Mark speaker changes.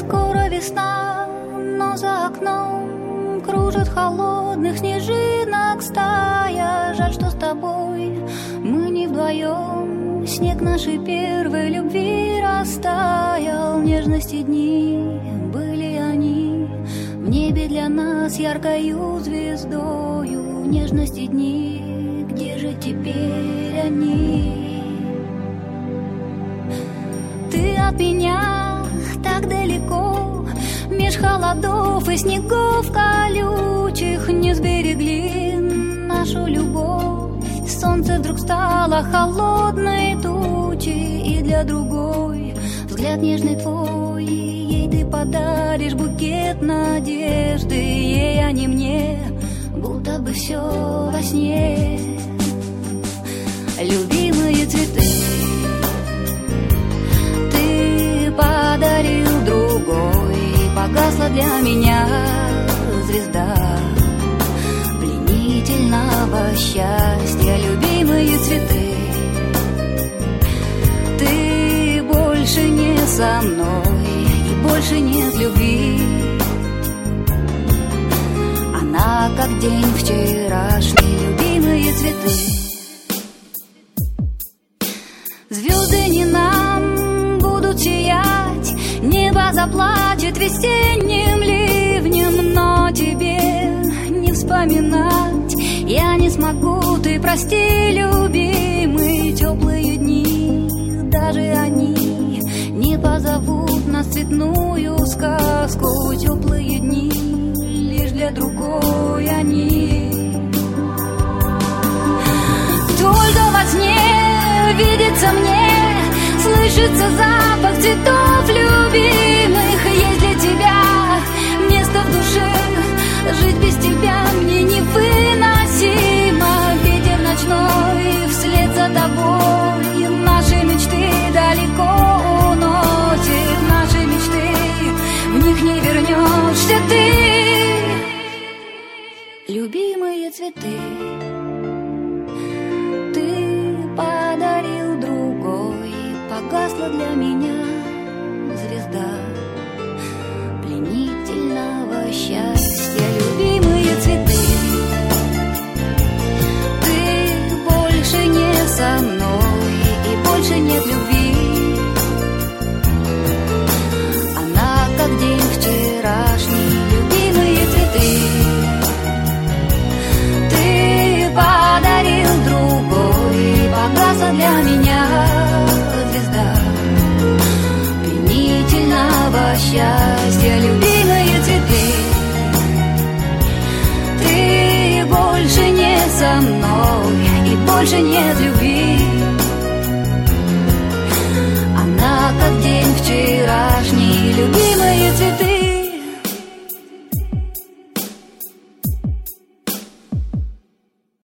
Speaker 1: Скоро весна, но за окном кружит холодных снежинок стая. Жаль, что с тобой мы не вдвоем. Снег нашей первой любви растаял. Нежности дни были они, в небе для нас яркою звездою. Нежности дни, где же теперь они? Ты от меня так далеко, меж холодов и снегов колючих. Не сберегли нашу любовь, солнце вдруг стало холодной тучей. И для другой взгляд нежный твой, ей ты подаришь букет надежды. Ей, а не мне, будто бы все во сне. Любимые цветы ты подарил другой, погасла для меня звезда пленительного счастья. Любимые цветы, ты больше не со мной, и больше нет любви. Она как день вчерашний. Любимые цветы, звезды не нам будут сиять, небо заплачет весенним ливнем, но тебе не вспоминать я не смогу. Ты прости, любимый, теплые дни, даже они не позовут нас в цветную сказку. Теплые дни лишь для другой они. Только во сне видится мне, слышится запах цветов любимых. Есть для тебя место в душе, жить без тебя мне невыносимо. Ветер ночной вслед за тобой наши мечты далеко уносит. Наши мечты, в них не вернешься ты. Любимые цветы ты подарил другой, погасла для меня звезда пленительного счастья. Любимые цветы, ты больше не со мной, и больше нет любви. Она как день вчерашний. Любимые цветы ты подарил другой, погасла для меня звезда пленительного счастья. Любимые цветы, ты больше не со мной, и больше нет любви. Она как день вчерашний. Любимые